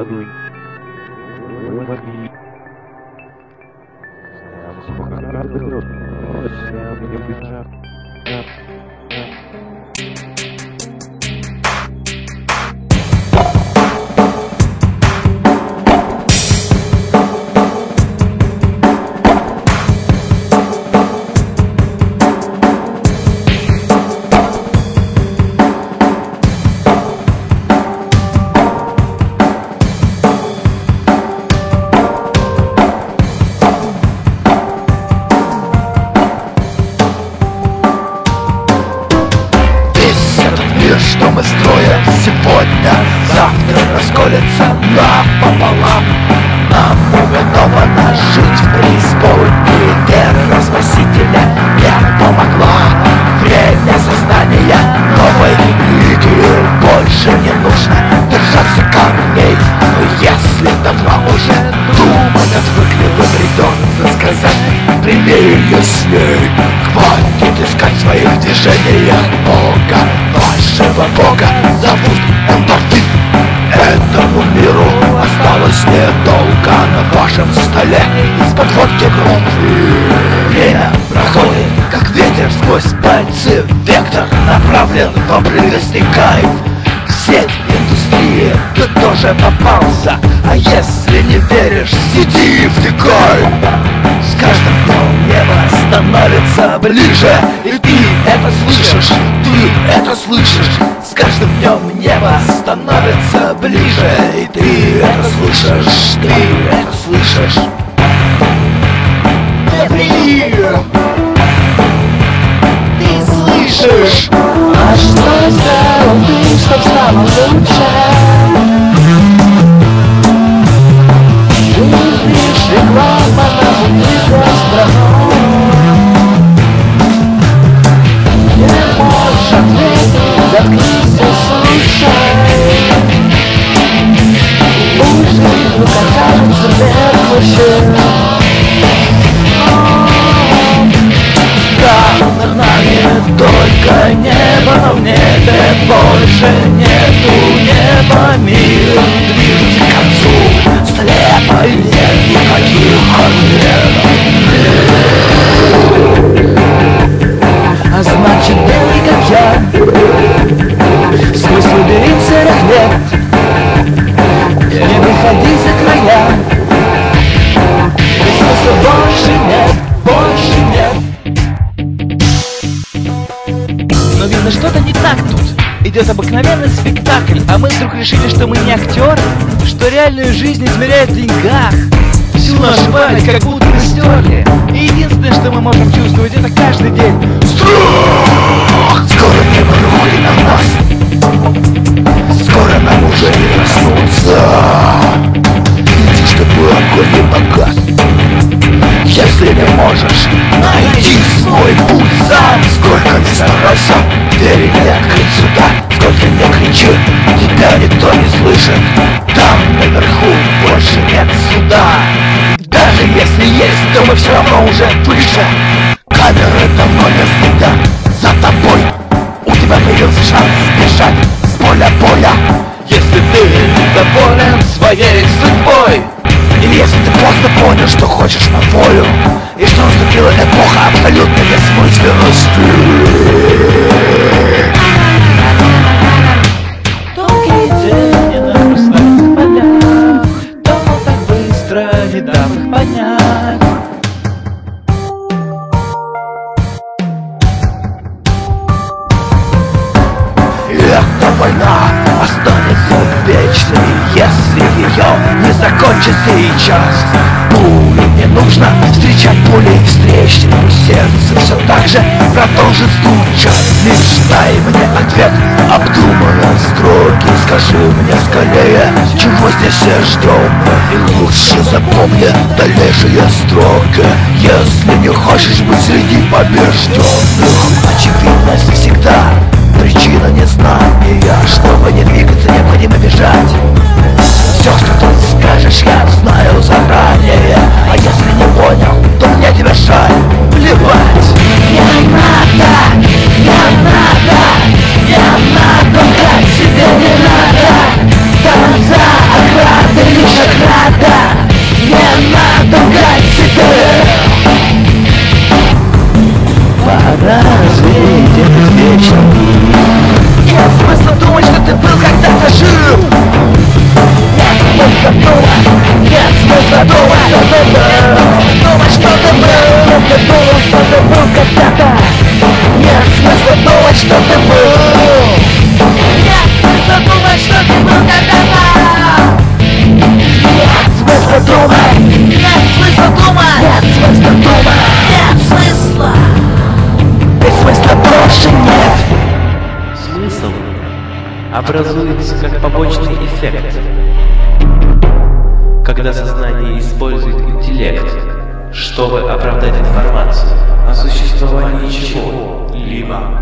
struggling. Let me... Что мы строим сегодня, завтра расколется напополам. Нам уготовано жить в преисподней, вера Спасителя не помогла. Время создания новой религии, больше не нужно держаться камней. Но если давно уже думать отвыкли, вы придется сказать: примирие с ней. Хватит искать в своих движениях Бога. Вашего Бога зовут эндорфин. Этому миру осталось недолго. На вашем столе из-под водки кровь. Время проходит, как ветер сквозь пальцы. Вектор направлен в обрывистый кайф. Сеть индустрии, ты тоже попался. А если не веришь, сиди и втыкай. С каждым днем небо становится ближе, и ты это слышишь, ты это слышишь. С каждым днем небо становится ближе, и ты это слышишь, ты это слышишь. Ты слышишь. А что сделал ты, чтоб стало лучше? Ты лишь реклама на пути страну. Не можешь ответить, заткнись и слушай. Пусть вдруг окажется мертвым. Над нами только небо, но в небе больше нету неба. Мир движется к концу, слепо и нет никаких ответов. А значит, белый как я, сквозь лабиринт серых лет, не выходи за края. Смысла больше нет, больше нет. Но видно, что-то не так тут. Идет обыкновенный спектакль, а мы вдруг решили, что мы не актеры, что реальную жизнь измеряют в деньгах. Всю нашу память как будто бы стерли. И единственное, что мы можем чувствовать, это каждый день страх! Скоро небо рухнет на нас. Скоро нам уже не проснуться. Видишь, что твой огонь не погас. Если не можешь найти свой путь сам, сколько не старайся, двери не открыть сюда. Сколько не кричи, тебя никто не слышит. Там наверху больше нет суда. Даже если есть, то мы все равно уже выше. Камеры давно не следят за тобой. У тебя появился шанс сбежать с поля боя. Если ты недоволен своей судьбой, или если ты просто понял, что хочешь на волю, и что наступила эпоха абсолютной бессмысленности. Долгий день не нам прославиться в полях, думал так быстро, не дав их понять. И эта война останется вечной, если ее не закончить сейчас. Пулю не нужно встречать пулей встречной. Сердце все так же продолжит стучать. Лишь дай мне ответ, обдуманно строгий. Скажи мне скорее, чего здесь все ждем. И лучше запомни дальнейшие строки. Если не хочешь быть среди побежденных. Очевидность всегда причина незнания. Чтобы не двигаться, необходимо бежать. Все, что ты скажешь, я знаю заранее. А если не понял, то мне тебя жаль. Плевать. Не надо, не надо, не надо, как тебе не надо. Там за оградой образуется как побочный эффект, когда сознание использует интеллект, чтобы оправдать информацию о существовании чего-либо.